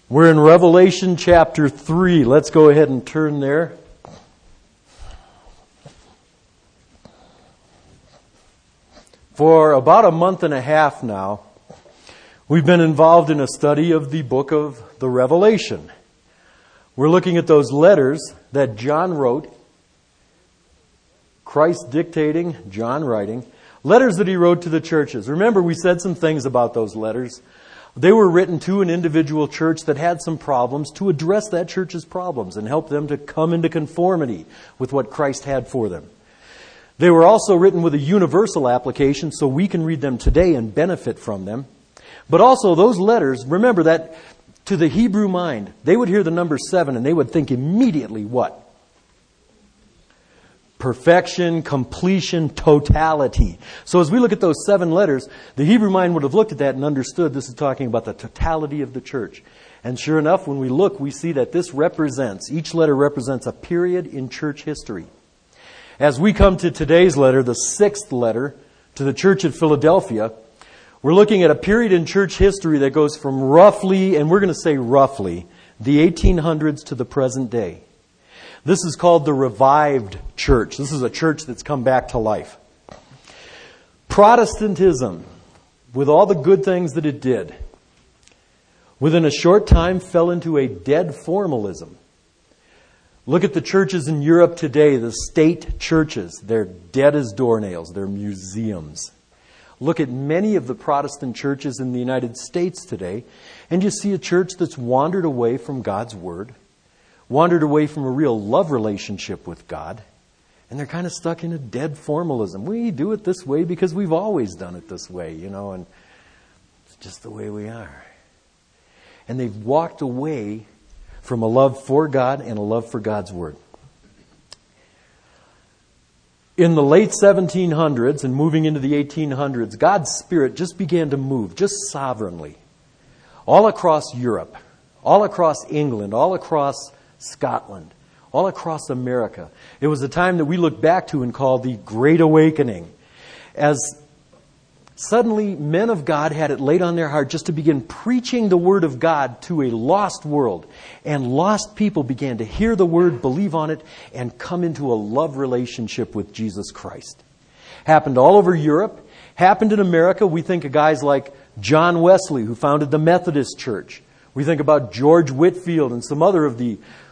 We're in Revelation chapter 3. Let's go ahead and turn there. For about a month and a half now, we've been involved in a study of the book of the Revelation. We're looking at those letters that John wrote, Christ dictating, John writing, letters that he wrote to the churches. Remember, we said some things about those letters. They were written to an individual church that had some problems to address that church's problems and help them to come into conformity with what Christ had for them. They were also written with a universal application so we can read them today and benefit from them. But also those letters, remember that to the Hebrew mind, they would hear the number 7 and they would think immediately what? Perfection, completion, totality. So as we look at those 7 letters, the Hebrew mind would have looked at that and understood this is talking about the totality of the church. And sure enough, when we look, we see that each letter represents a period in church history. As we come to today's letter, the 6th letter to the church at Philadelphia, we're looking at a period in church history that goes from roughly, and we're going to say roughly, the 1800s to the present day. This is called the revived church. This is a church that's come back to life. Protestantism, with all the good things that it did, within a short time fell into a dead formalism. Look at the churches in Europe today, the state churches. They're dead as doornails. They're museums. Look at many of the Protestant churches in the United States today, and you see a church that's wandered away from God's Word, wandered away from a real love relationship with God, and they're kind of stuck in a dead formalism. We do it this way because we've always done it this way, and it's just the way we are. And they've walked away from a love for God and a love for God's Word. In the late 1700s and moving into the 1800s, God's Spirit just began to move, just sovereignly, all across Europe, all across England, all across Scotland, all across America. It was a time that we look back to and call the Great Awakening, as suddenly men of God had it laid on their heart just to begin preaching the Word of God to a lost world. And lost people began to hear the Word, believe on it, and come into a love relationship with Jesus Christ. Happened all over Europe. Happened in America. We think of guys like John Wesley, who founded the Methodist Church. We think about George Whitefield and some other of the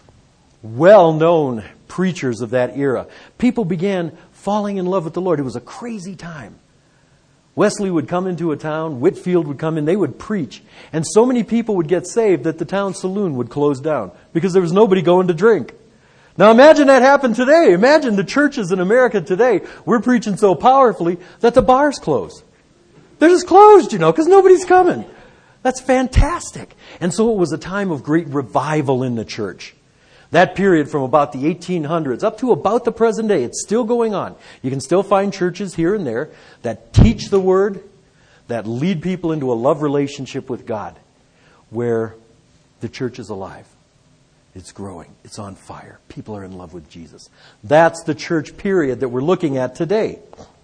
well-known preachers of that era. People began falling in love with the Lord. It was a crazy time. Wesley would come into a town, Whitefield would come in, they would preach. And so many people would get saved that the town saloon would close down because there was nobody going to drink. Now imagine that happened today. Imagine the churches in America today. We're preaching so powerfully that the bars close. They're just closed, because nobody's coming. That's fantastic. And so it was a time of great revival in the church. That period from about the 1800s up to about the present day, it's still going on. You can still find churches here and there that teach the Word, that lead people into a love relationship with God, where the church is alive. It's growing. It's on fire. People are in love with Jesus. That's the church period that we're looking at today.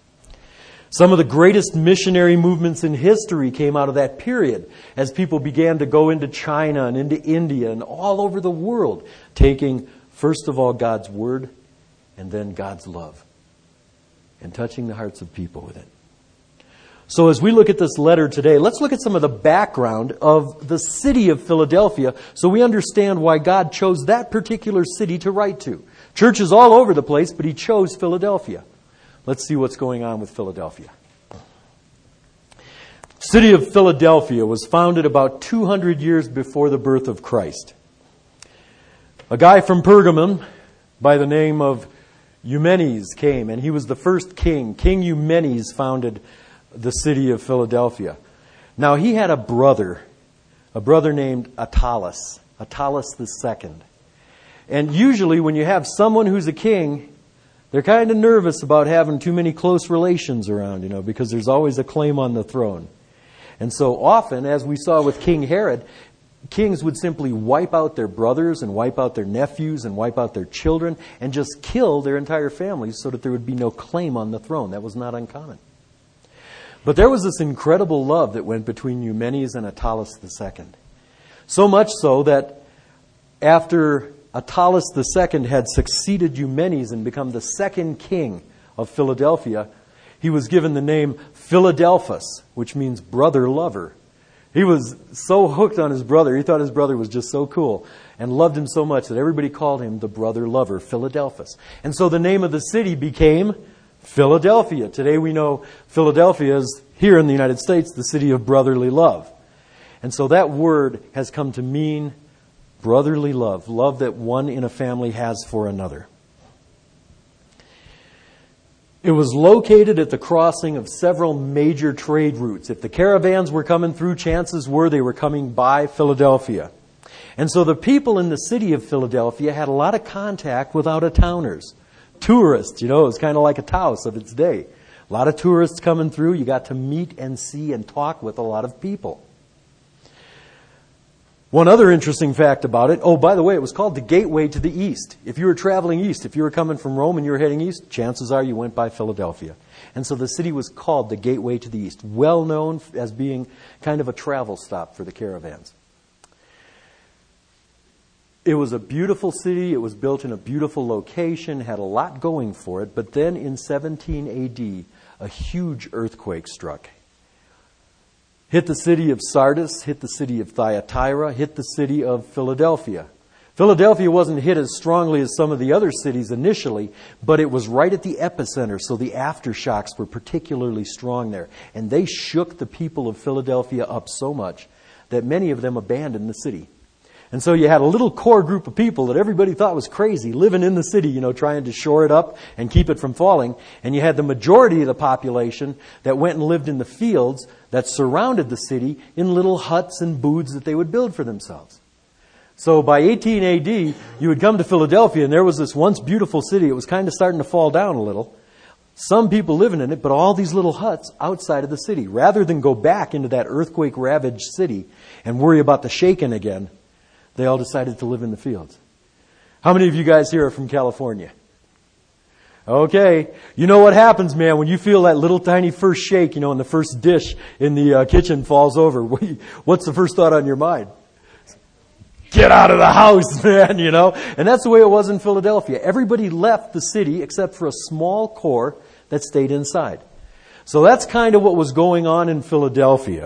Some of the greatest missionary movements in history came out of that period as people began to go into China and into India and all over the world, taking, first of all, God's Word and then God's love and touching the hearts of people with it. So as we look at this letter today, let's look at some of the background of the city of Philadelphia so we understand why God chose that particular city to write to. Churches all over the place, but He chose Philadelphia. Let's see what's going on with Philadelphia. The city of Philadelphia was founded about 200 years before the birth of Christ. A guy from Pergamum by the name of Eumenes came, and he was the first king. King Eumenes founded the city of Philadelphia. Now, he had a brother named Attalus II. And usually when you have someone who's a king, they're kind of nervous about having too many close relations around, because there's always a claim on the throne. And so often, as we saw with King Herod, kings would simply wipe out their brothers and wipe out their nephews and wipe out their children and just kill their entire families so that there would be no claim on the throne. That was not uncommon. But there was this incredible love that went between Eumenes and Attalus II. So much so that after Attalus II had succeeded Eumenes and become the second king of Philadelphia, he was given the name Philadelphus, which means brother lover. He was so hooked on his brother. He thought his brother was just so cool and loved him so much that everybody called him the brother lover, Philadelphus. And so the name of the city became Philadelphia. Today we know Philadelphia is, here in the United States, the city of brotherly love. And so that word has come to mean brotherly love, love that one in a family has for another. It was located at the crossing of several major trade routes. If the caravans were coming through, chances were they were coming by Philadelphia. And so the people in the city of Philadelphia had a lot of contact with out-of-towners. Tourists, it was kind of like a Taos of its day. A lot of tourists coming through. You got to meet and see and talk with a lot of people. One other interesting fact about it, by the way, it was called the Gateway to the East. If you were traveling east, if you were coming from Rome and you were heading east, chances are you went by Philadelphia. And so the city was called the Gateway to the East, well known as being kind of a travel stop for the caravans. It was a beautiful city. It was built in a beautiful location, had a lot going for it. But then in 17 AD, a huge earthquake struck. Hit the city of Sardis, hit the city of Thyatira, hit the city of Philadelphia. Philadelphia wasn't hit as strongly as some of the other cities initially, but it was right at the epicenter, so the aftershocks were particularly strong there. And they shook the people of Philadelphia up so much that many of them abandoned the city. And so you had a little core group of people that everybody thought was crazy living in the city, trying to shore it up and keep it from falling. And you had the majority of the population that went and lived in the fields that surrounded the city in little huts and booths that they would build for themselves. So by 18 AD, you would come to Philadelphia and there was this once beautiful city. It was kind of starting to fall down a little. Some people living in it, but all these little huts outside of the city. Rather than go back into that earthquake-ravaged city and worry about the shaking again, they all decided to live in the fields. How many of you guys here are from California? Okay. You know what happens, man, when you feel that little tiny first shake, and the first dish in the kitchen falls over. What's the first thought on your mind? Get out of the house, man, And that's the way it was in Philadelphia. Everybody left the city except for a small core that stayed inside. So that's kind of what was going on in Philadelphia.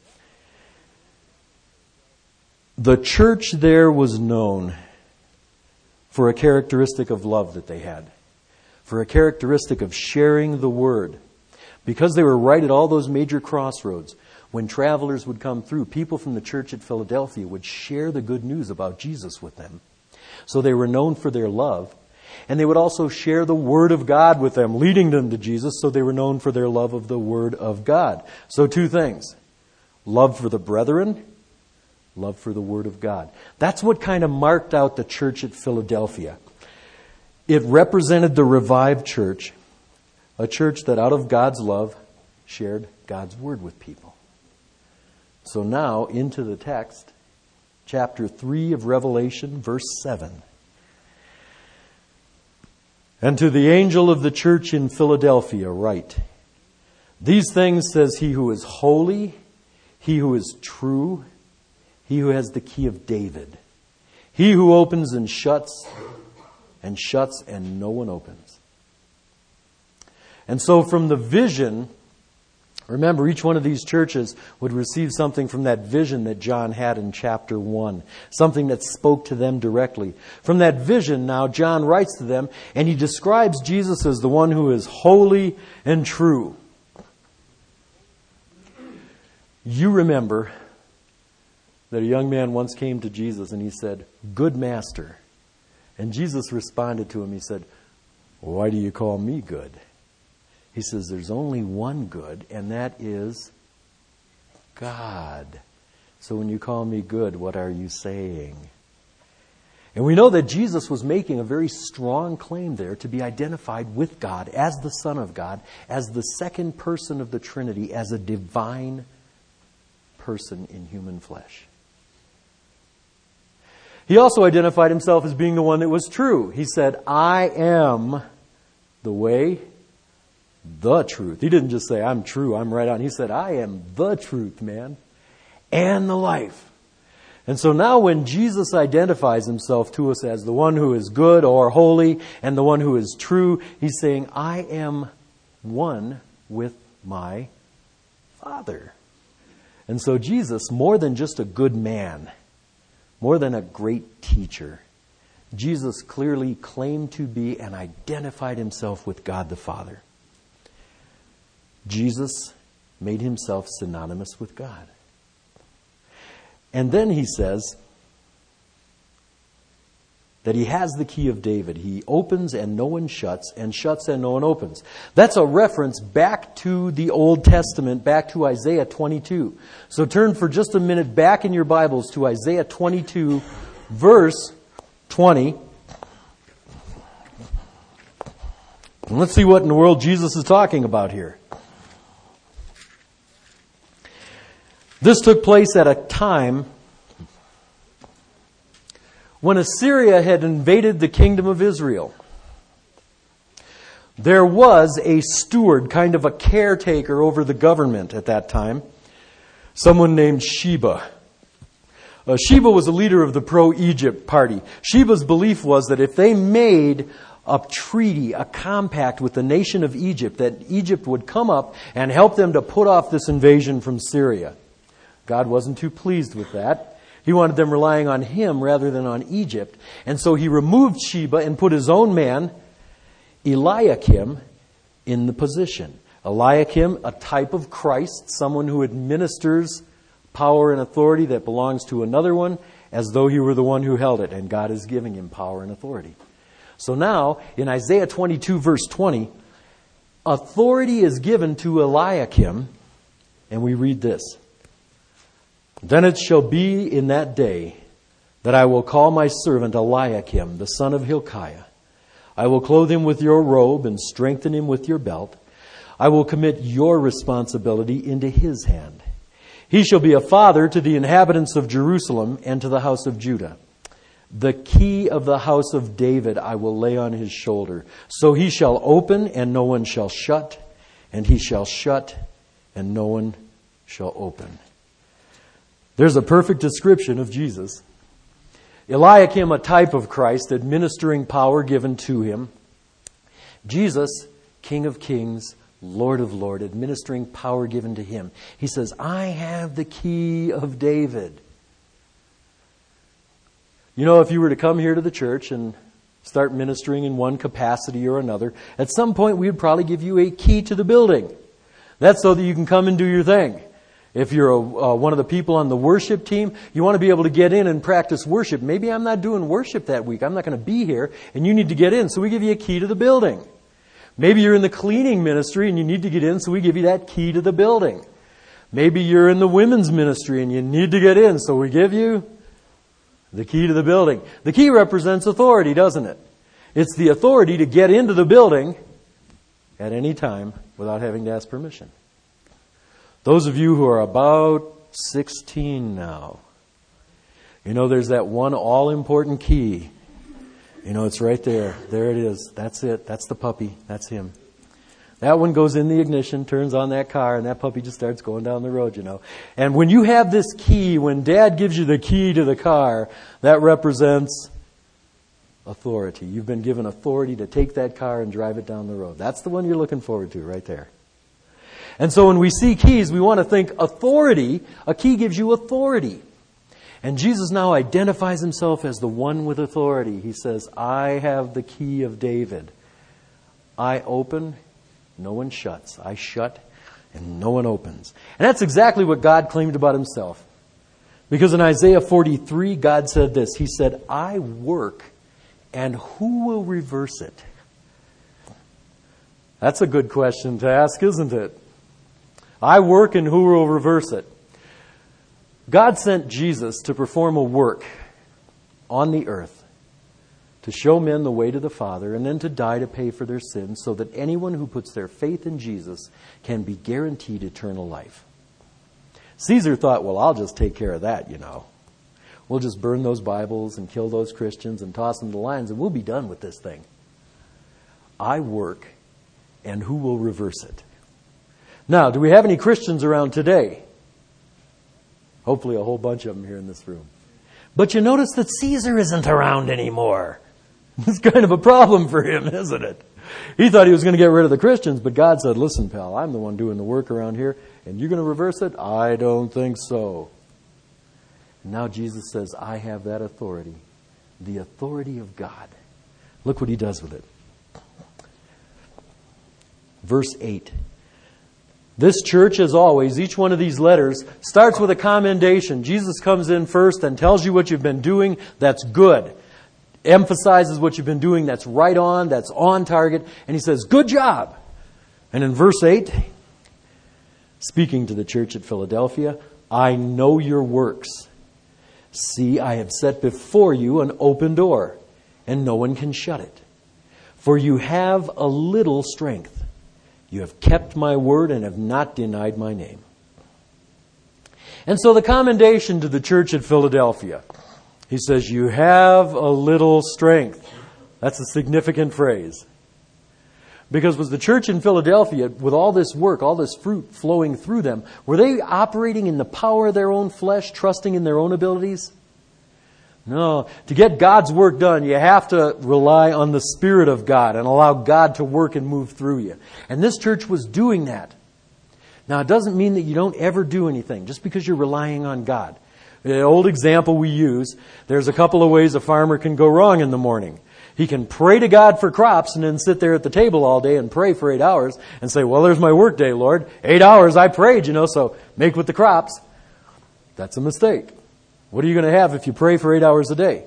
The church there was known for a characteristic of love that they had, for a characteristic of sharing the word. Because they were right at all those major crossroads, when travelers would come through, people from the church at Philadelphia would share the good news about Jesus with them. So they were known for their love. And they would also share the Word of God with them, leading them to Jesus, so they were known for their love of the Word of God. So two things: love for the brethren, love for the Word of God. That's what kind of marked out the church at Philadelphia. It represented the revived church, a church that out of God's love shared God's Word with people. So now into the text, chapter 3 of Revelation, verse 7. And to the angel of the church in Philadelphia write, these things says he who is holy, he who is true, he who has the key of David. He who opens and shuts and no one opens. And so from the vision, remember each one of these churches would receive something from that vision that John had in chapter 1. Something that spoke to them directly. From that vision now John writes to them and he describes Jesus as the one who is holy and true. You remember that a young man once came to Jesus and he said, "Good master." And Jesus responded to him. He said, "Why do you call me good?" He says, "There's only one good, and that is God. So when you call me good, what are you saying?" And we know that Jesus was making a very strong claim there to be identified with God as the Son of God, as the second person of the Trinity, as a divine person in human flesh. He also identified himself as being the one that was true. He said, "I am the way, the truth." He didn't just say, "I'm true, I'm right on." He said, "I am the truth, man, and the life." And so now when Jesus identifies himself to us as the one who is good or holy and the one who is true, he's saying, I am one with my Father. And so Jesus, more than just a good man, more than a great teacher, Jesus clearly claimed to be and identified himself with God the Father. Jesus made himself synonymous with God. And then he says that he has the key of David. He opens and no one shuts, and shuts and no one opens. That's a reference back to the Old Testament, back to Isaiah 22. So turn for just a minute back in your Bibles to Isaiah 22, verse 20. And let's see what in the world Jesus is talking about here. This took place at a time when Assyria had invaded the kingdom of Israel. There was a steward, kind of a caretaker over the government at that time, someone named Sheba. Sheba was a leader of the pro-Egypt party. Sheba's belief was that if they made a treaty, a compact with the nation of Egypt, that Egypt would come up and help them to put off this invasion from Syria. God wasn't too pleased with that. He wanted them relying on him rather than on Egypt. And so he removed Sheba and put his own man, Eliakim, in the position. Eliakim, a type of Christ, someone who administers power and authority that belongs to another one, as though he were the one who held it, and God is giving him power and authority. So now, in Isaiah 22, verse 20, authority is given to Eliakim, and we read this. Then it shall be in that day that I will call my servant Eliakim, the son of Hilkiah. I will clothe him with your robe and strengthen him with your belt. I will commit your responsibility into his hand. He shall be a father to the inhabitants of Jerusalem and to the house of Judah. The key of the house of David I will lay on his shoulder. So he shall open and no one shall shut, and he shall shut and no one shall open. There's a perfect description of Jesus. Eliakim, a type of Christ, administering power given to him. Jesus, King of Kings, Lord of Lords, administering power given to him. He says, I have the key of David. You know, if you were to come here to the church and start ministering in one capacity or another, at some point we would probably give you a key to the building. That's so that you can come and do your thing. If you're one of the people on the worship team, you want to be able to get in and practice worship. Maybe I'm not doing worship that week. I'm not going to be here, and you need to get in, so we give you a key to the building. Maybe you're in the cleaning ministry, and you need to get in, so we give you that key to the building. Maybe you're in the women's ministry, and you need to get in, so we give you the key to the building. The key represents authority, doesn't it? It's the authority to get into the building at any time without having to ask permission. Those of you who are about 16 now, you know there's that one all-important key. You know, it's right there. There it is. That's it. That's the puppy. That's him. That one goes in the ignition, turns on that car, and that puppy just starts going down the road, you know. And when you have this key, when Dad gives you the key to the car, that represents authority. You've been given authority to take that car and drive it down the road. That's the one you're looking forward to right there. And so when we see keys, we want to think authority. A key gives you authority. And Jesus now identifies himself as the one with authority. He says, I have the key of David. I open, no one shuts. I shut, and no one opens. And that's exactly what God claimed about himself. Because in Isaiah 43, God said this. He said, I work, and who will reverse it? That's a good question to ask, isn't it? I work, and who will reverse it? God sent Jesus to perform a work on the earth, to show men the way to the Father, and then to die to pay for their sins, so that anyone who puts their faith in Jesus can be guaranteed eternal life. Caesar thought, well, I'll just take care of that, you know. We'll just burn those Bibles and kill those Christians and toss them to the lions, and we'll be done with this thing. I work, and who will reverse it? Now, do we have any Christians around today? Hopefully a whole bunch of them here in this room. But you notice that Caesar isn't around anymore. It's kind of a problem for him, isn't it? He thought he was going to get rid of the Christians, but God said, listen, pal, I'm the one doing the work around here, and you're going to reverse it? I don't think so. And now Jesus says, I have that authority, the authority of God. Look what he does with it. Verse 8. This church, as always, each one of these letters starts with a commendation. Jesus comes in first and tells you what you've been doing. That's good. Emphasizes what you've been doing. That's right on. That's on target. And he says, good job. And in verse 8, speaking to the church at Philadelphia, I know your works. See, I have set before you an open door, and no one can shut it. For you have a little strength. You have kept my word and have not denied my name. And so the commendation to the church at Philadelphia, he says, you have a little strength. That's a significant phrase. Because was the church in Philadelphia, with all this work, all this fruit flowing through them, were they operating in the power of their own flesh, trusting in their own abilities? No. To get God's work done, you have to rely on the Spirit of God and allow God to work and move through you. And this church was doing that. Now, it doesn't mean that you don't ever do anything just because you're relying on God. The old example we use, there's a couple of ways a farmer can go wrong in the morning. He can pray to God for crops and then sit there at the table all day and pray for 8 hours and say, well, there's my work day, Lord. 8 hours I prayed, so make with the crops. That's a mistake. What are you going to have if you pray for 8 hours a day?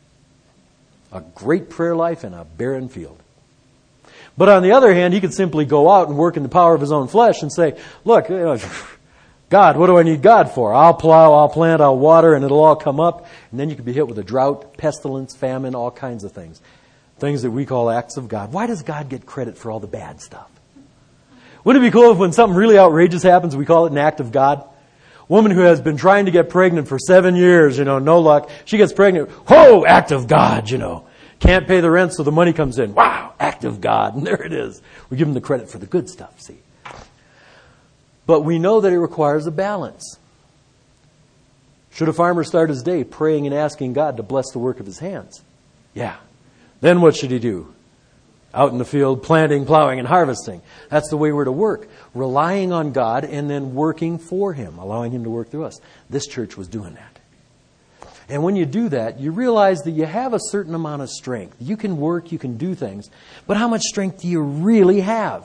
A great prayer life and a barren field. But on the other hand, he could simply go out and work in the power of his own flesh and say, look, God, what do I need God for? I'll plow, I'll plant, I'll water, and it'll all come up. And then you could be hit with a drought, pestilence, famine, all kinds of things. Things that we call acts of God. Why does God get credit for all the bad stuff? Wouldn't it be cool if when something really outrageous happens, we call it an act of God? Woman who has been trying to get pregnant for 7 years, no luck. She gets pregnant. Whoa, act of God, Can't pay the rent, so the money comes in. Wow, act of God. And there it is. We give him the credit for the good stuff, see. But we know that it requires a balance. Should a farmer start his day praying and asking God to bless the work of his hands? Yeah. Then what should he do? Out in the field, planting, plowing, and harvesting. That's the way we're to work. Relying on God and then working for him, allowing him to work through us. This church was doing that. And when you do that, you realize that you have a certain amount of strength. You can work, you can do things. But how much strength do you really have?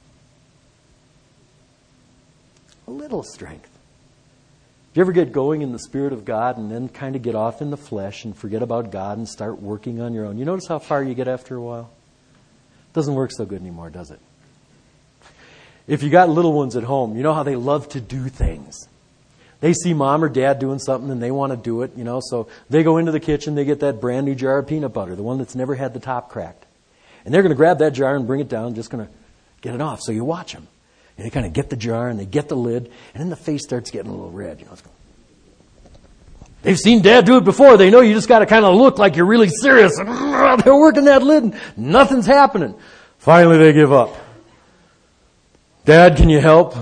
A little strength. Do you ever get going in the Spirit of God and then kind of get off in the flesh and forget about God and start working on your own? You notice how far you get after a while? Doesn't work so good anymore, does it? If you got little ones at home, you know how they love to do things. They see mom or dad doing something and they want to do it, so they go into the kitchen, they get that brand new jar of peanut butter, the one that's never had the top cracked. And they're going to grab that jar and bring it down, just going to get it off. So you watch them. And they kind of get the jar and they get the lid, and then the face starts getting a little red. They've seen Dad do it before. They know you just got to kind of look like you're really serious. And they're working that lid and nothing's happening. Finally, they give up. Dad, can you help?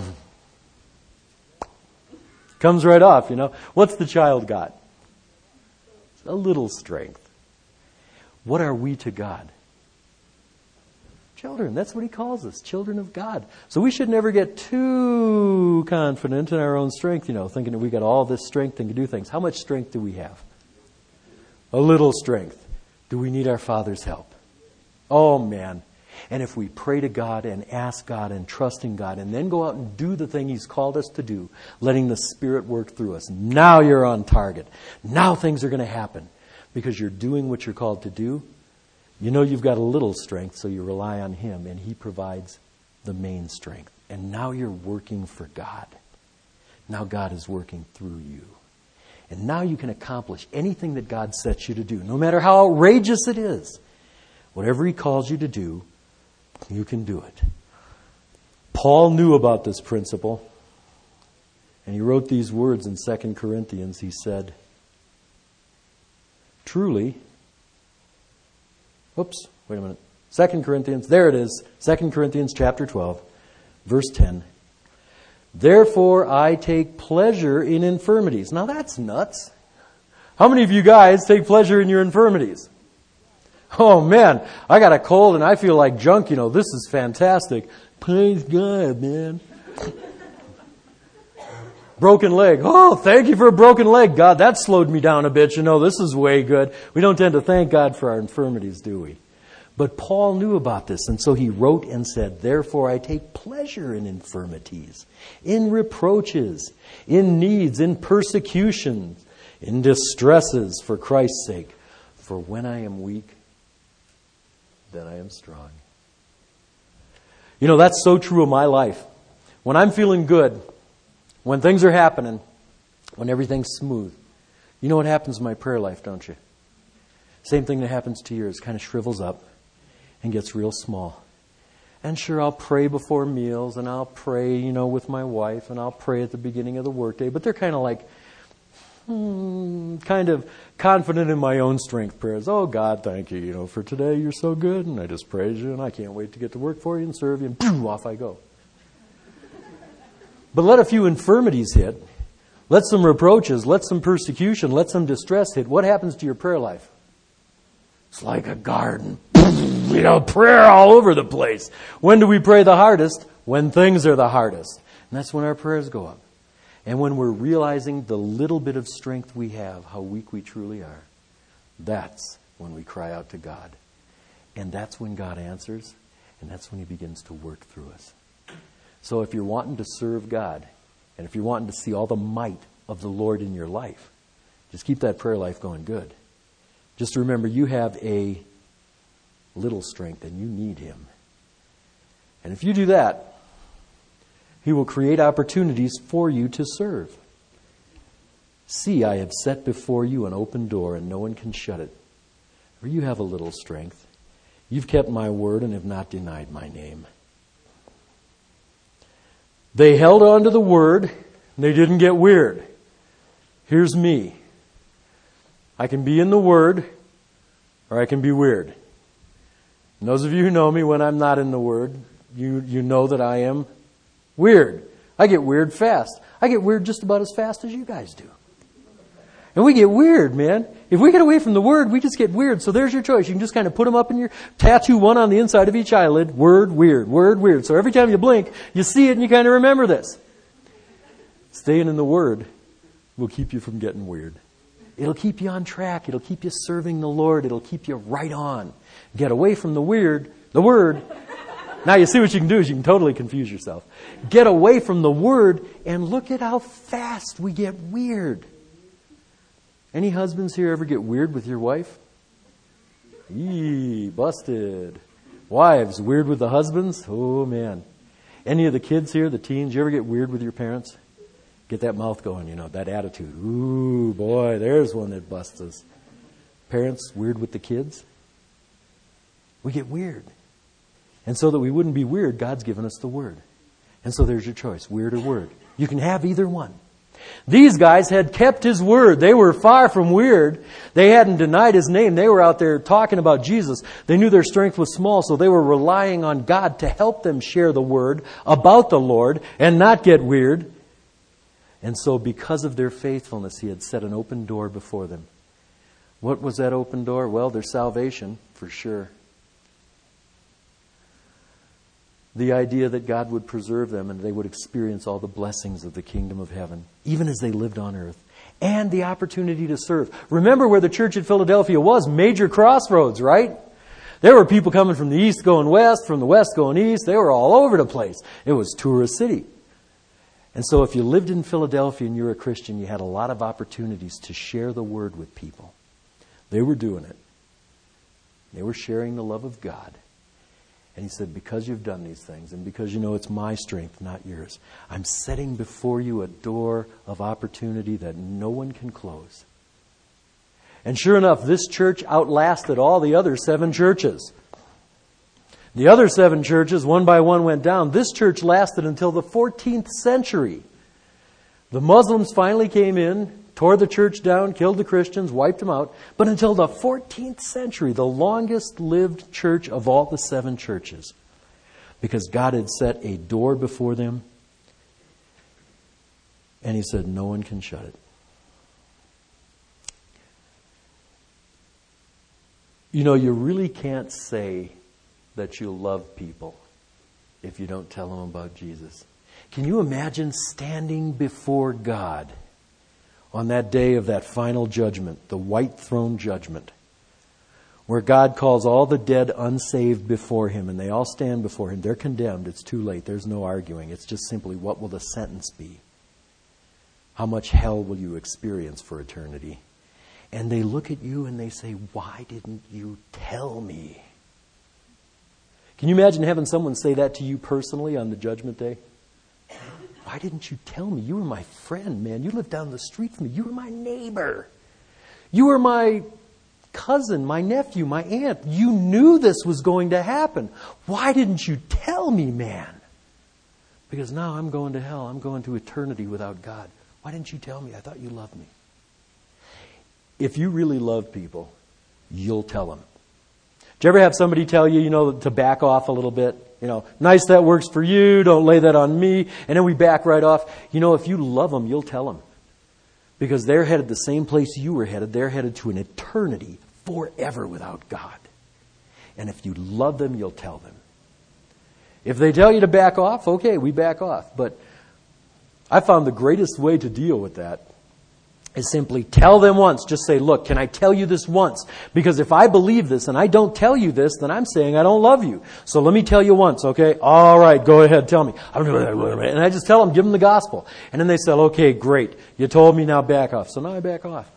Comes right off, What's the child got? A little strength. What are we to God? Children. That's what he calls us. Children of God. So we should never get too confident in our own strength, thinking that we got all this strength and can do things. How much strength do we have? A little strength. Do we need our Father's help? Oh, man. And if we pray to God and ask God and trust in God and then go out and do the thing he's called us to do, letting the Spirit work through us, now you're on target. Now things are going to happen because you're doing what you're called to do. You've got a little strength, so you rely on him, and he provides the main strength. And now you're working for God. Now God is working through you. And now you can accomplish anything that God sets you to do, no matter how outrageous it is. Whatever he calls you to do, you can do it. Paul knew about this principle, and he wrote these words in 2 Corinthians. He said, truly, 2 Corinthians, there it is, 2 Corinthians chapter 12, verse 10. Therefore I take pleasure in infirmities. Now that's nuts. How many of you guys take pleasure in your infirmities? Oh man, I got a cold and I feel like junk, this is fantastic. Praise God, man. Broken leg. Oh, thank you for a broken leg. God, that slowed me down a bit. This is way good. We don't tend to thank God for our infirmities, do we? But Paul knew about this, and so he wrote and said, "Therefore I take pleasure in infirmities, in reproaches, in needs, in persecutions, in distresses for Christ's sake. For when I am weak, then I am strong." That's so true of my life. When I'm feeling good, when things are happening, when everything's smooth, you know what happens in my prayer life, don't you? Same thing that happens to yours, kind of shrivels up and gets real small. And sure, I'll pray before meals, and I'll pray, with my wife, and I'll pray at the beginning of the workday, but they're kind of like, kind of confident in my own strength prayers. Oh, God, thank you, for today you're so good, and I just praise you, and I can't wait to get to work for you and serve you, and boom, off I go. But let a few infirmities hit, let some reproaches, let some persecution, let some distress hit. What happens to your prayer life? It's like a garden. Prayer all over the place. When do we pray the hardest? When things are the hardest. And that's when our prayers go up. And when we're realizing the little bit of strength we have, how weak we truly are, that's when we cry out to God. And that's when God answers, and that's when He begins to work through us. So if you're wanting to serve God, and if you're wanting to see all the might of the Lord in your life, just keep that prayer life going good. Just remember, you have a little strength and you need Him. And if you do that, He will create opportunities for you to serve. See, I have set before you an open door and no one can shut it. For you have a little strength. You've kept my word and have not denied my name. They held on to the word and they didn't get weird. Here's me. I can be in the Word, or I can be weird. And those of you who know me, when I'm not in the Word, you know that I am weird. I get weird fast. I get weird just about as fast as you guys do. And we get weird, man. If we get away from the Word, we just get weird. So there's your choice. You can just kind of put them up in your tattoo, one on the inside of each eyelid. Word, weird. Word, weird. So every time you blink, you see it and you kind of remember this. Staying in the Word will keep you from getting weird. It'll keep you on track. It'll keep you serving the Lord. It'll keep you right on. Get away from the Word. Now you see what you can do is you can totally confuse yourself. Get away from the Word and look at how fast we get weird. Any husbands here ever get weird with your wife? Eee, busted. Wives, weird with the husbands? Oh man. Any of the kids here, the teens, you ever get weird with your parents? Get that mouth going, that attitude. Ooh, boy, there's one that busts us. Parents, weird with the kids? We get weird. And so that we wouldn't be weird, God's given us the Word. And so there's your choice, weird or word. You can have either one. These guys had kept His word. They were far from weird. They hadn't denied His name. They were out there talking about Jesus. They knew their strength was small, so they were relying on God to help them share the word about the Lord and not get weird. And so because of their faithfulness, He had set an open door before them. What was that open door? Well, their salvation, for sure. The idea that God would preserve them and they would experience all the blessings of the kingdom of heaven, even as they lived on earth. And the opportunity to serve. Remember where the church at Philadelphia was, major crossroads, right? There were people coming from the east going west, from the west going east. They were all over the place. It was tourist city. And so if you lived in Philadelphia and you were a Christian, you had a lot of opportunities to share the word with people. They were doing it. They were sharing the love of God. And He said, because you've done these things and because you know it's my strength, not yours, I'm setting before you a door of opportunity that no one can close. And sure enough, this church outlasted all the other 7 churches. The other 7 churches, one by one, went down. This church lasted until the 14th century. The Muslims finally came in, tore the church down, killed the Christians, wiped them out. But until the 14th century, the longest lived church of all the 7 churches. Because God had set a door before them. And He said, no one can shut it. You know, you really can't say that you love people if you don't tell them about Jesus. Can you imagine standing before God on that day of that final judgment, the white throne judgment, where God calls all the dead unsaved before Him, and they all stand before Him. They're condemned. It's too late. There's no arguing. It's just simply, what will the sentence be? How much hell will you experience for eternity? And they look at you and they say, why didn't you tell me? Can you imagine having someone say that to you personally on the judgment day? Why didn't you tell me? You were my friend, man. You lived down the street from me. You were my neighbor. You were my cousin, my nephew, my aunt. You knew this was going to happen. Why didn't you tell me, man? Because now I'm going to hell. I'm going to eternity without God. Why didn't you tell me? I thought you loved me. If you really love people, you'll tell them. Did you ever have somebody tell you, to back off a little bit? Nice, that works for you. Don't lay that on me. And then we back right off. If you love them, you'll tell them. Because they're headed the same place you were headed. They're headed to an eternity forever without God. And if you love them, you'll tell them. If they tell you to back off, okay, we back off. But I found the greatest way to deal with that is simply tell them once. Just say, look, can I tell you this once? Because if I believe this and I don't tell you this, then I'm saying I don't love you. So let me tell you once, okay? All right, go ahead, tell me. And I just tell them, give them the gospel. And then they say, okay, great. You told me, now back off. So now I back off.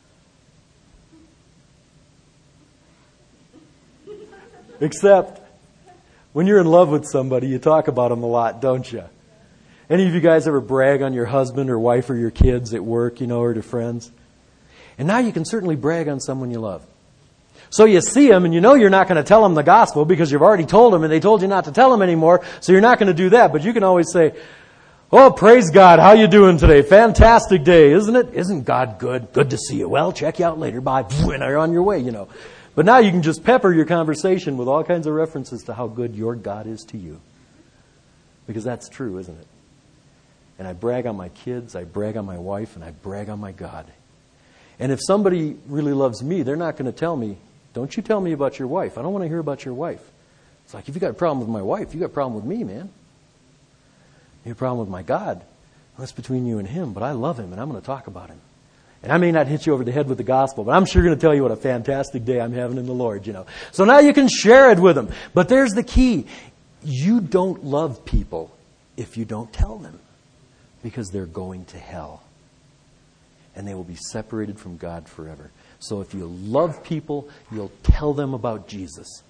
Except when you're in love with somebody, you talk about them a lot, don't you? Any of you guys ever brag on your husband or wife or your kids at work, or to friends? And now you can certainly brag on someone you love. So you see them and you're not going to tell them the gospel because you've already told them and they told you not to tell them anymore. So you're not going to do that. But you can always say, oh, praise God. How you doing today? Fantastic day, isn't it? Isn't God good? Good to see you. Well, check you out later. Bye. And you're on your way, But now you can just pepper your conversation with all kinds of references to how good your God is to you. Because that's true, isn't it? And I brag on my kids, I brag on my wife, and I brag on my God. And if somebody really loves me, they're not going to tell me, don't you tell me about your wife. I don't want to hear about your wife. It's like, if you got a problem with my wife, you got a problem with me, man. You have a problem with my God. That's between you and Him, but I love Him, and I'm going to talk about Him. And I may not hit you over the head with the gospel, but I'm sure going to tell you what a fantastic day I'm having in the Lord, So now you can share it with them. But there's the key. You don't love people if you don't tell them. Because they're going to hell. And they will be separated from God forever. So if you love people, you'll tell them about Jesus.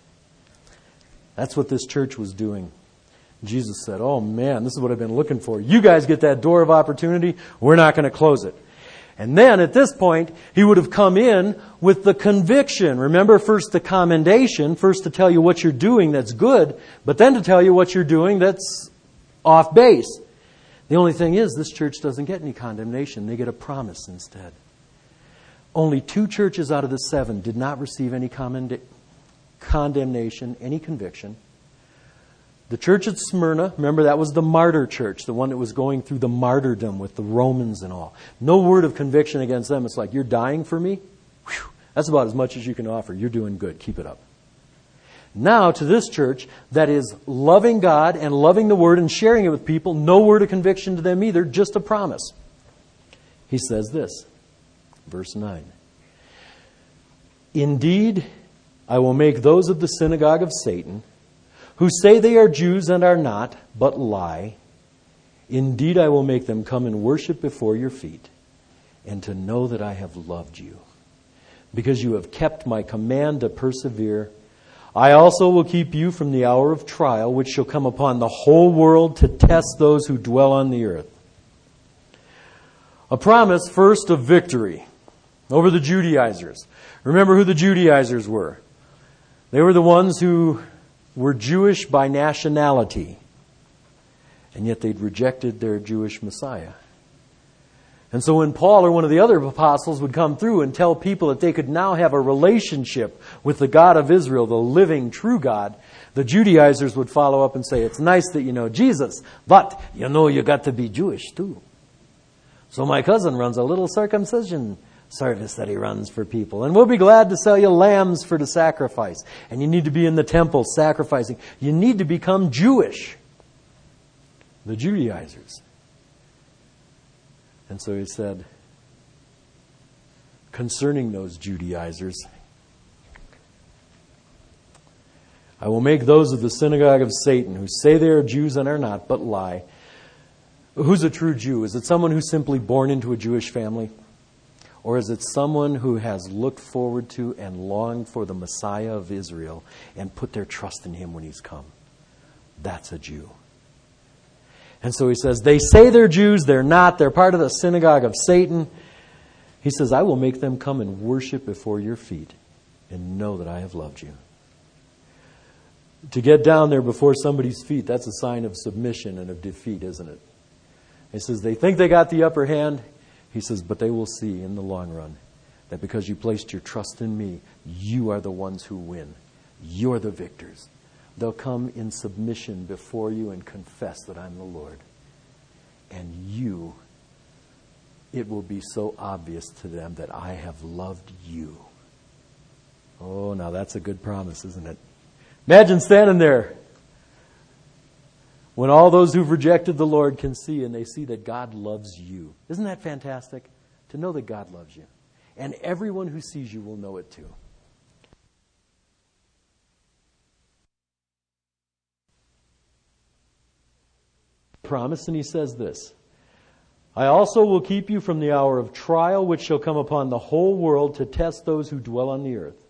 That's what this church was doing. Jesus said, oh man, this is what I've been looking for. You guys get that door of opportunity. We're not going to close it. And then at this point, He would have come in with the conviction. Remember, first the commendation, first to tell you what you're doing that's good, but then to tell you what you're doing that's off base. The only thing is, this church doesn't get any condemnation. They get a promise instead. Only 2 churches out of the 7 did not receive any condemnation, any conviction. The church at Smyrna, remember, that was the martyr church, the one that was going through the martyrdom with the Romans and all. No word of conviction against them. It's like, you're dying for me? Whew, that's about as much as you can offer. You're doing good. Keep it up. Now, to this church that is loving God and loving the Word and sharing it with people, no word of conviction to them either, just a promise. He says this, verse 9. Indeed, I will make those of the synagogue of Satan, who say they are Jews and are not, but lie. Indeed, I will make them come and worship before your feet, and to know that I have loved you. Because you have kept my command to persevere, I also will keep you from the hour of trial, which shall come upon the whole world to test those who dwell on the earth. A promise first of victory over the Judaizers. Remember who the Judaizers were. They were the ones who were Jewish by nationality, and yet they'd rejected their Jewish Messiah. And so when Paul or one of the other apostles would come through and tell people that they could now have a relationship with the God of Israel, the living, true God, the Judaizers would follow up and say, it's nice that you know Jesus, but you got to be Jewish too. So my cousin runs a little circumcision service that he runs for people. And we'll be glad to sell you lambs for the sacrifice. And you need to be in the temple sacrificing. You need to become Jewish. The Judaizers. And so he said, concerning those Judaizers, I will make those of the synagogue of Satan who say they are Jews and are not, but lie. Who's a true Jew? Is it someone who's simply born into a Jewish family? Or is it someone who has looked forward to and longed for the Messiah of Israel and put their trust in him when he's come? That's a Jew. And so he says, they say they're Jews, they're not, they're part of the synagogue of Satan. He says, I will make them come and worship before your feet and know that I have loved you. To get down there before somebody's feet, that's a sign of submission and of defeat, isn't it? He says, they think they got the upper hand. He says, but they will see in the long run that because you placed your trust in me, you are the ones who win. You're the victors. They'll come in submission before you and confess that I'm the Lord. And it will be so obvious to them that I have loved you. Oh, now that's a good promise, isn't it? Imagine standing there when all those who've rejected the Lord can see and they see that God loves you. Isn't that fantastic? To know that God loves you. And everyone who sees you will know it too. Promise, and he says this, I also will keep you from the hour of trial which shall come upon the whole world to test those who dwell on the earth.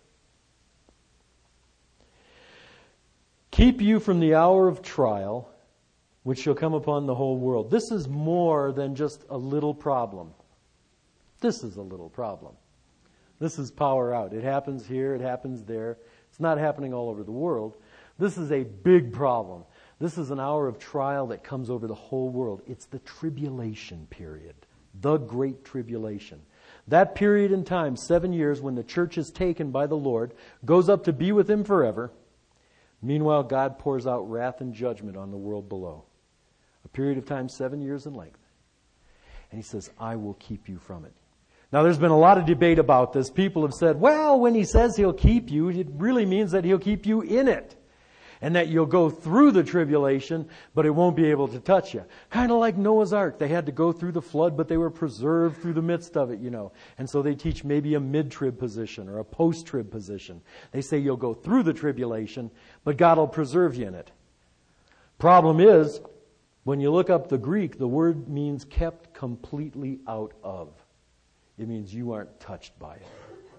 Keep you from the hour of trial which shall come upon the whole world. This is more than just a little problem. This is a little problem. This is power out. It happens here, it happens there. It's not happening all over the world. This is a big problem. This is an hour of trial that comes over the whole world. It's the tribulation period, the great tribulation. That period in time, 7 years, when the church is taken by the Lord, goes up to be with him forever. Meanwhile, God pours out wrath and judgment on the world below. A period of time, 7 years in length. And he says, I will keep you from it. Now, there's been a lot of debate about this. People have said, well, when he says he'll keep you, it really means that he'll keep you in it. And that you'll go through the tribulation, but it won't be able to touch you. Kind of like Noah's Ark. They had to go through the flood, but they were preserved through the midst of it, And so they teach maybe a mid-trib position or a post-trib position. They say you'll go through the tribulation, but God will preserve you in it. Problem is, when you look up the Greek, the word means kept completely out of. It means you aren't touched by it.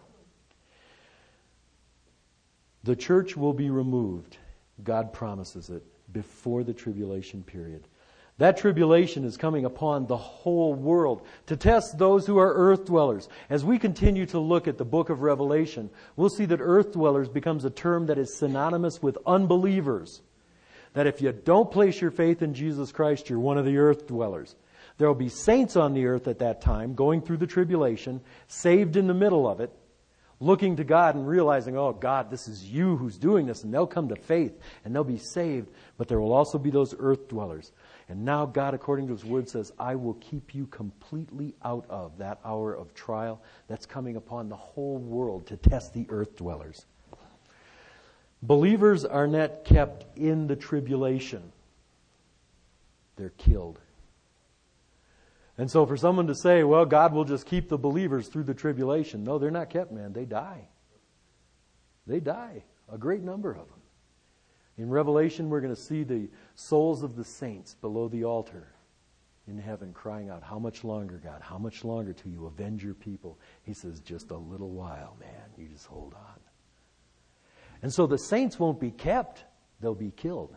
The church will be removed. God promises it before the tribulation period. That tribulation is coming upon the whole world to test those who are earth dwellers. As we continue to look at the book of Revelation, we'll see that earth dwellers becomes a term that is synonymous with unbelievers. That if you don't place your faith in Jesus Christ, you're one of the earth dwellers. There will be saints on the earth at that time, going through the tribulation, saved in the middle of it, looking to God and realizing, oh God, this is you who's doing this. And they'll come to faith and they'll be saved. But there will also be those earth dwellers. And now God, according to his word, says, I will keep you completely out of that hour of trial that's coming upon the whole world to test the earth dwellers. Believers are not kept in the tribulation. They're killed. And so for someone to say, well, God will just keep the believers through the tribulation. No, they're not kept, man. They die. They die. A great number of them. In Revelation, we're going to see the souls of the saints below the altar in heaven crying out, how much longer, God? How much longer till you avenge your people? He says, just a little while, man. You just hold on. And so the saints won't be kept. They'll be killed.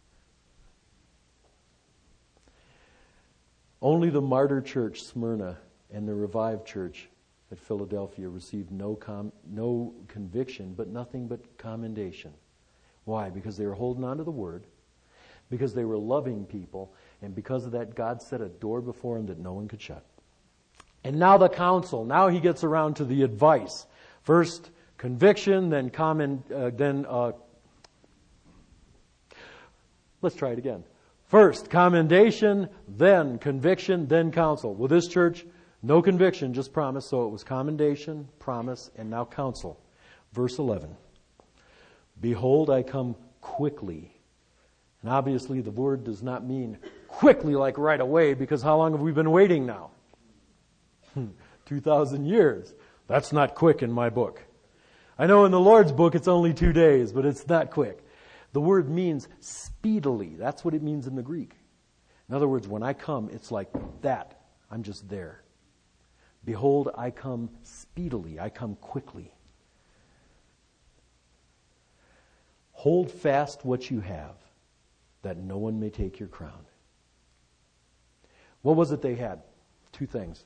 Only the martyr church, Smyrna, and the revived church at Philadelphia received no conviction, but nothing but commendation. Why? Because they were holding on to the word, because they were loving people, and because of that, God set a door before them that no one could shut. And now the counsel. Now he gets around to the advice. First, conviction, then let's try it again. First, commendation, then conviction, then counsel. Well, this church, No conviction, just promise. So it was commendation, promise, and now counsel. Verse 11. Behold, I come quickly. And obviously the word does not mean quickly like right away, because how long have we been waiting now? 2,000 years. That's not quick in my book. I know in the Lord's book it's only 2 days, but it's not quick. The word means speedily. That's what it means in the Greek. In other words, when I come, it's like that. I'm just there. Behold, I come speedily. I come quickly. Hold fast what you have, that no one may take your crown. What was it they had? 2 things.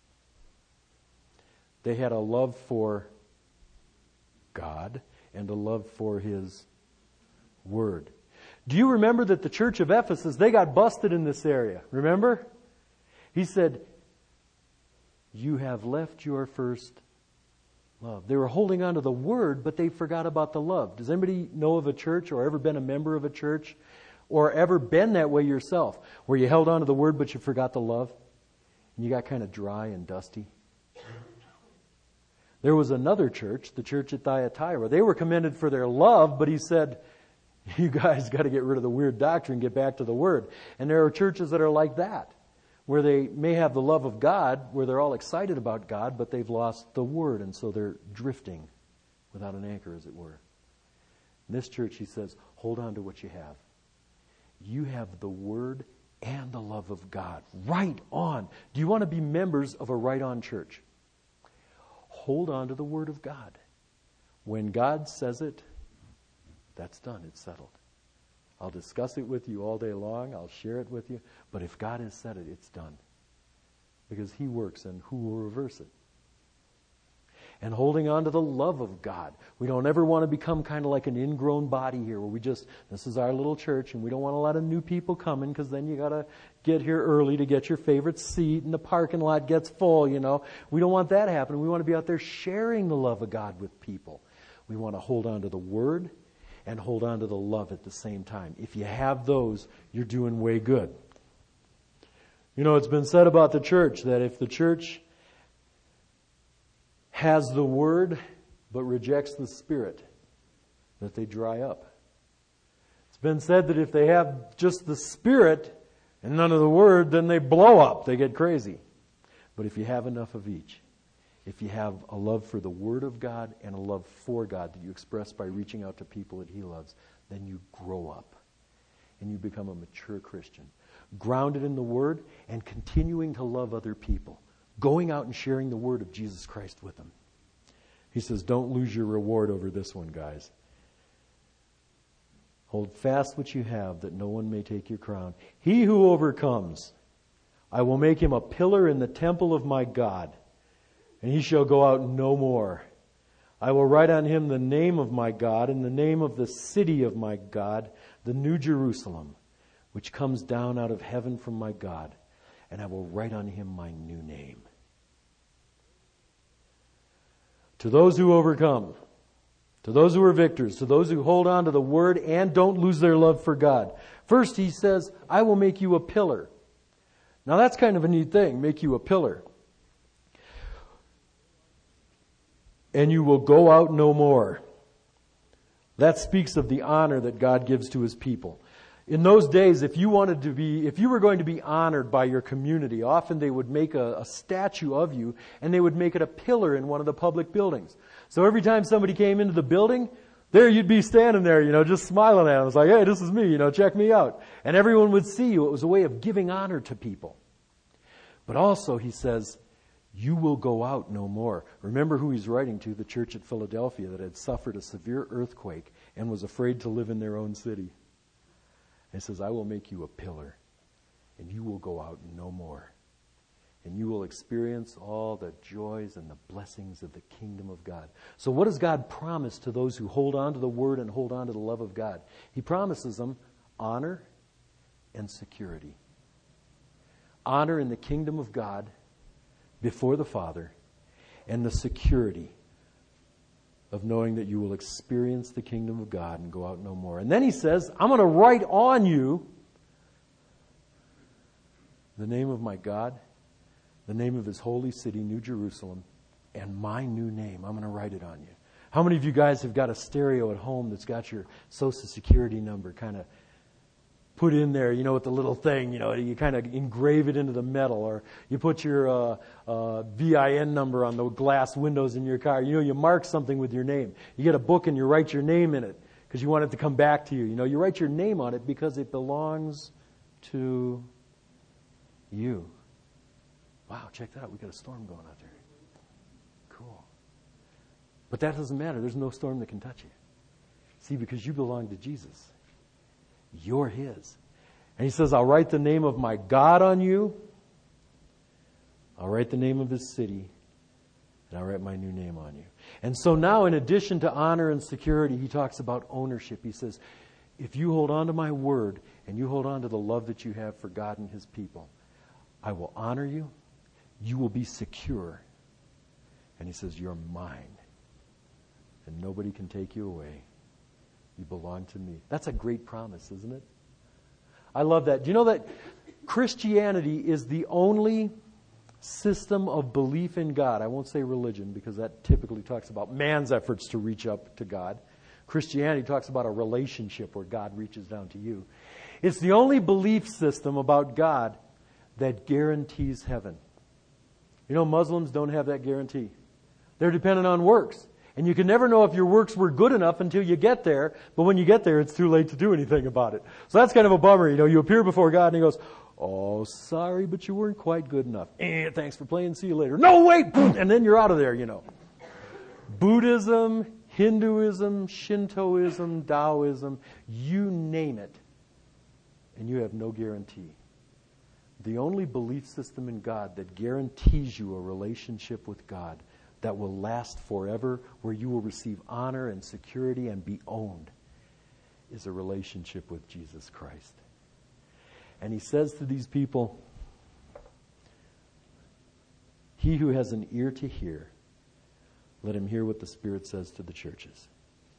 They had a love for God and a love for His Word. Do you remember that the church of Ephesus, they got busted in this area? Remember? He said, you have left your first love. They were holding on to the Word, but they forgot about the love. Does anybody know of a church or ever been a member of a church or ever been that way yourself, where you held on to the Word but you forgot the love and you got kind of dry and dusty? There was another church, the church at Thyatira. They were commended for their love, but he said, you guys got to get rid of the weird doctrine, get back to the Word. And there are churches that are like that, where they may have the love of God, where they're all excited about God, but they've lost the Word, and so they're drifting without an anchor, as it were. In this church, he says, hold on to what you have. You have the Word and the love of God. Right on. Do you want to be members of a right-on church? Hold on to the Word of God. When God says it, that's done. It's settled. I'll discuss it with you all day long. I'll share it with you. But if God has said it, it's done. Because He works, and who will reverse it? And holding on to the love of God. We don't ever want to become kind of like an ingrown body here, where we just, this is our little church, and we don't want a lot of new people coming, because then you got to get here early to get your favorite seat, and the parking lot gets full, you know. We don't want that happening. We want to be out there sharing the love of God with people. We want to hold on to the Word and hold on to the love at the same time. If you have those, you're doing way good. You know, it's been said about the church that if the church has the Word but rejects the Spirit, that they dry up. It's been said that if they have just the Spirit and none of the Word, then they blow up. They get crazy. But if you have enough of each, if you have a love for the Word of God and a love for God that you express by reaching out to people that He loves, then you grow up and you become a mature Christian, grounded in the Word and continuing to love other people, going out and sharing the Word of Jesus Christ with them. He says, don't lose your reward over this one, guys. Hold fast what you have, that no one may take your crown. He who overcomes, I will make him a pillar in the temple of my God, and he shall go out no more. I will write on him the name of my God and the name of the city of my God, the New Jerusalem, which comes down out of heaven from my God, and I will write on him my new name. To those who overcome, to those who are victors, to those who hold on to the Word and don't lose their love for God. First, he says, I will make you a pillar. Now that's kind of a neat thing, make you a pillar. And you will go out no more. That speaks of the honor that God gives to His people. In those days, if you were going to be honored by your community, often they would make a statue of you, and they would make it a pillar in one of the public buildings. So every time somebody came into the building, there you'd be standing there, just smiling at them. It's like, hey, this is me, check me out. And everyone would see you. It was a way of giving honor to people. But also, he says, you will go out no more. Remember who he's writing to, the church at Philadelphia that had suffered a severe earthquake and was afraid to live in their own city. And he says, I will make you a pillar, and you will go out no more. And you will experience all the joys and the blessings of the kingdom of God. So what does God promise to those who hold on to the Word and hold on to the love of God? He promises them honor and security. Honor in the kingdom of God before the Father, and the security of knowing that you will experience the kingdom of God and go out no more. And then he says, I'm going to write on you the name of my God, the name of his holy city, New Jerusalem, and my new name. I'm going to write it on you. How many of you guys have got a stereo at home that's got your Social Security number kind of put in there, with the little thing, you kind of engrave it into the metal, or you put your VIN number on the glass windows in your car. You mark something with your name. You get a book and you write your name in it because you want it to come back to you. You write your name on it because it belongs to you. Wow, check that out. We got a storm going out there. Cool. But that doesn't matter. There's no storm that can touch you. See, because you belong to Jesus. You're his. And he says, I'll write the name of my God on you. I'll write the name of his city. And I'll write my new name on you. And so now, in addition to honor and security, he talks about ownership. He says, if you hold on to my word and you hold on to the love that you have for God and his people, I will honor you. You will be secure. And he says, you're mine. And nobody can take you away. You belong to me. That's a great promise, isn't it? I love that. Do you know that Christianity is the only system of belief in God? I won't say religion because that typically talks about man's efforts to reach up to God. Christianity talks about a relationship where God reaches down to you. It's the only belief system about God that guarantees heaven. Muslims don't have that guarantee. They're dependent on works. And you can never know if your works were good enough until you get there. But when you get there, it's too late to do anything about it. So that's kind of a bummer. You appear before God and he goes, oh, sorry, but you weren't quite good enough. Thanks for playing. See you later. No, wait! And then you're out of there, Buddhism, Hinduism, Shintoism, Taoism, you name it. And you have no guarantee. The only belief system in God that guarantees you a relationship with God that will last forever, where you will receive honor and security and be owned, is a relationship with Jesus Christ. And he says to these people, he who has an ear to hear, let him hear what the Spirit says to the churches.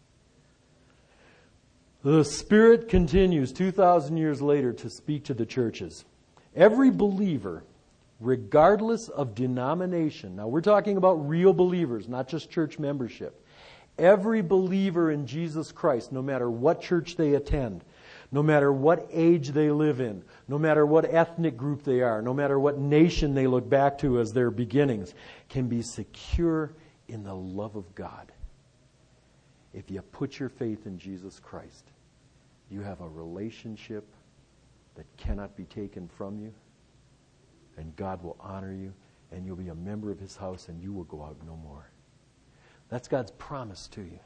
The Spirit continues 2,000 years later to speak to the churches. Every believer, regardless of denomination, now we're talking about real believers, not just church membership. Every believer in Jesus Christ, no matter what church they attend, no matter what age they live in, no matter what ethnic group they are, no matter what nation they look back to as their beginnings, can be secure in the love of God. If you put your faith in Jesus Christ, you have a relationship that cannot be taken from you, and God will honor you, and you'll be a member of his house, and you will go out no more. That's God's promise to you.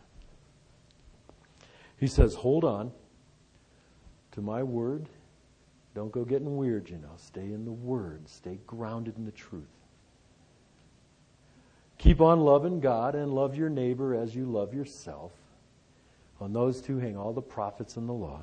He says, hold on to my word. Don't go getting weird, Stay in the word. Stay grounded in the truth. Keep on loving God and love your neighbor as you love yourself. On those two hang all the prophets and the law.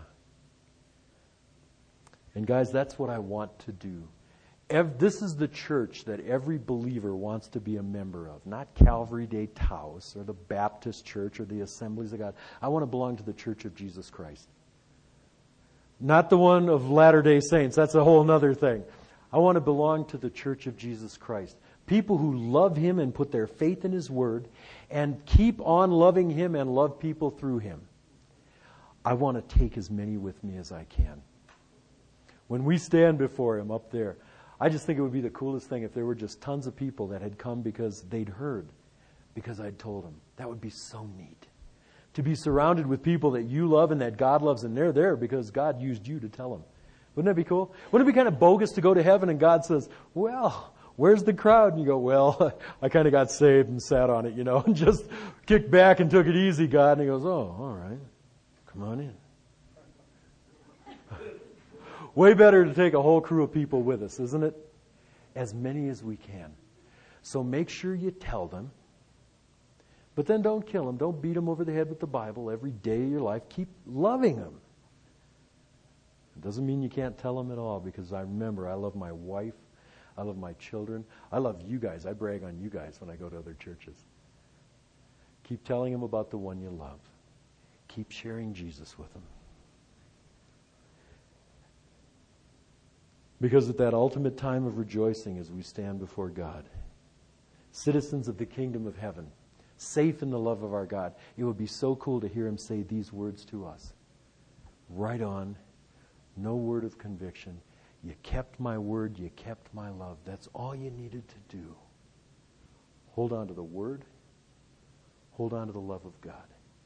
And guys, that's what I want to do. This is the church that every believer wants to be a member of. Not Calvary Day Taos or the Baptist Church or the Assemblies of God. I want to belong to the Church of Jesus Christ. Not the one of Latter-day Saints. That's a whole other thing. I want to belong to the Church of Jesus Christ. People who love him and put their faith in his word and keep on loving him and love people through him. I want to take as many with me as I can. When we stand before him up there, I just think it would be the coolest thing if there were just tons of people that had come because they'd heard, because I'd told them. That would be so neat. To be surrounded with people that you love and that God loves, and they're there because God used you to tell them. Wouldn't that be cool? Wouldn't it be kind of bogus to go to heaven and God says, well, where's the crowd? And you go, well, I kind of got saved and sat on it, and just kicked back and took it easy, God. And he goes, oh, all right. Come on in. Way better to take a whole crew of people with us, isn't it? As many as we can. So make sure you tell them. But then don't kill them. Don't beat them over the head with the Bible every day of your life. Keep loving them. It doesn't mean you can't tell them at all, because I remember I love my wife. I love my children. I love you guys. I brag on you guys when I go to other churches. Keep telling them about the one you love. Keep sharing Jesus with them. Because at that ultimate time of rejoicing as we stand before God, citizens of the kingdom of heaven, safe in the love of our God, it would be so cool to hear Him say these words to us. Right on, no word of conviction. You kept my word, you kept my love. That's all you needed to do. Hold on to the word. Hold on to the love of God.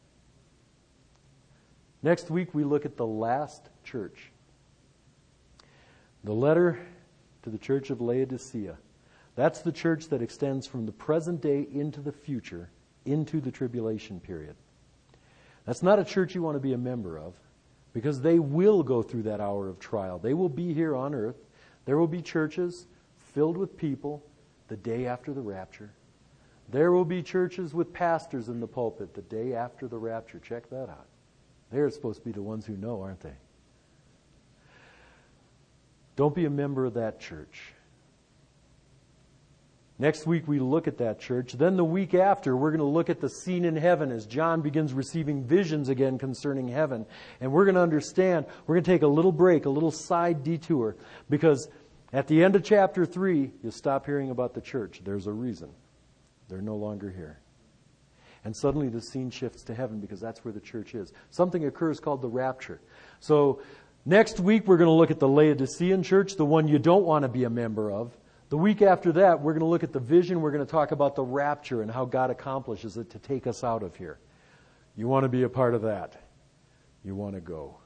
Next week we look at the last church. The letter to the church of Laodicea. That's the church that extends from the present day into the future, into the tribulation period. That's not a church you want to be a member of, because they will go through that hour of trial. They will be here on earth. There will be churches filled with people the day after the rapture. There will be churches with pastors in the pulpit the day after the rapture. Check that out. They're supposed to be the ones who know, aren't they? Don't be a member of that church. Next week we look at that church. Then the week after, we're going to look at the scene in heaven as John begins receiving visions again concerning heaven. And we're going to understand, we're going to take a little break, a little side detour, because at the end of chapter 3, you'll stop hearing about the church. There's a reason. They're no longer here. And suddenly the scene shifts to heaven because that's where the church is. Something occurs called the rapture. So next week we're going to look at the Laodicean church, the one you don't want to be a member of. The week after that, we're going to look at the vision. We're going to talk about the rapture and how God accomplishes it to take us out of here. You want to be a part of that. You want to go.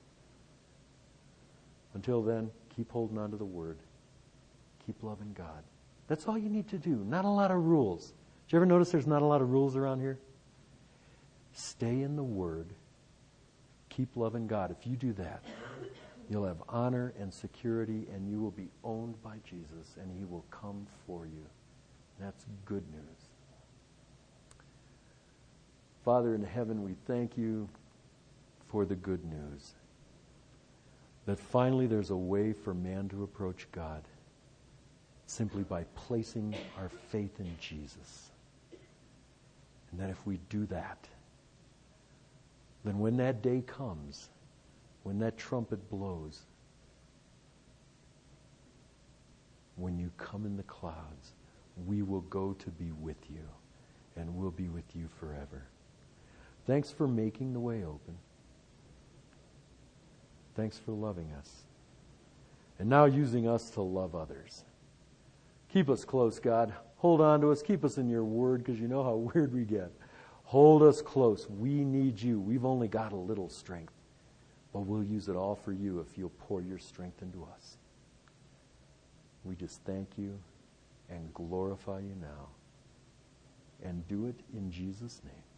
Until then, keep holding on to the Word. Keep loving God. That's all you need to do. Not a lot of rules. Did you ever notice there's not a lot of rules around here? Stay in the Word. Keep loving God. If you do that, you'll have honor and security, and you will be owned by Jesus, and He will come for you. That's good news. Father in heaven, we thank you for the good news. That finally there's a way for man to approach God simply by placing our faith in Jesus. And that if we do that, then when that day comes, when that trumpet blows, when you come in the clouds, we will go to be with you, and we'll be with you forever. Thanks for making the way open. Thanks for loving us. And now using us to love others. Keep us close, God. Hold on to us. Keep us in your word, because you know how weird we get. Hold us close. We need you. We've only got a little strength. But we'll use it all for you if you'll pour your strength into us. We just thank you and glorify you now. And do it in Jesus' name.